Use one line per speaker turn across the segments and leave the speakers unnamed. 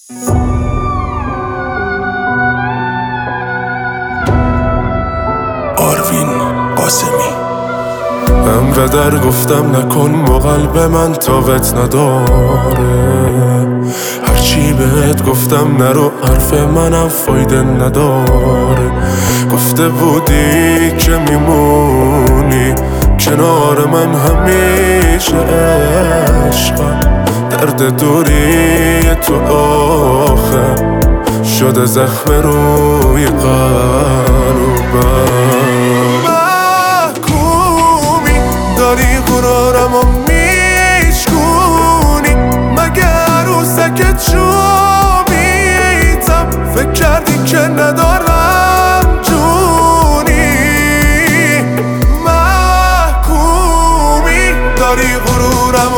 آروین قاسمی.
و در گفتم نکن با قلب من طاقت نداره، هرچی بهت گفتم نرو، حرف منم فایده نداره. گفته بودی که میمونی کنار من همیشه، عشقم درد دوری تو آخه شده زخم روی قلبم. داری غرورمو میشکونی، مگه عروسک چوبیتم؟ فکر کردی که ندارم جونی؟ محکومی داری غرورمو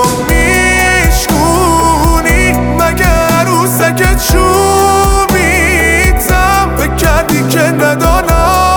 میشکونی، مگه عروسک چوبیتم؟ فکر کردی که ندارم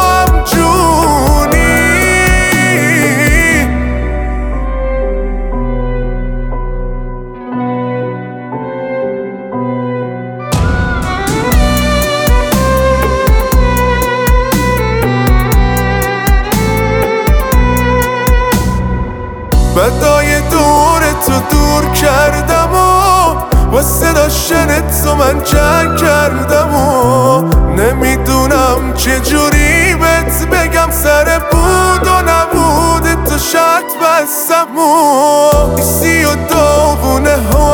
بدای دور تو دور کردم و واسه داشتن تو من جنگ کردم و نمیدونم چجوری بهت بگم، سر بود و نبود تو شرط بستم و ایسی و داغونه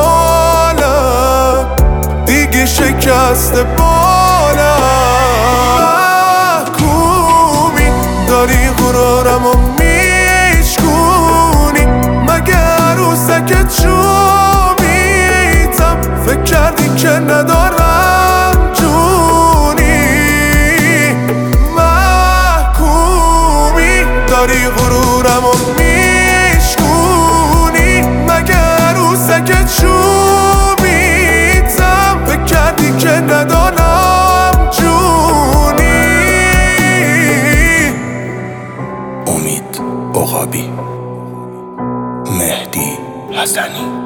حالم دیگه شکست بالم. محکومی داری غرورمو که چوبیتم؟ فکر کردی که ندارم جونی؟ محکومی داری غرورمو میشکونی، مگه عروسک چوبیتم؟ فکر کردی که ندارم جونی؟
امید عقابی، مهدی حسنی.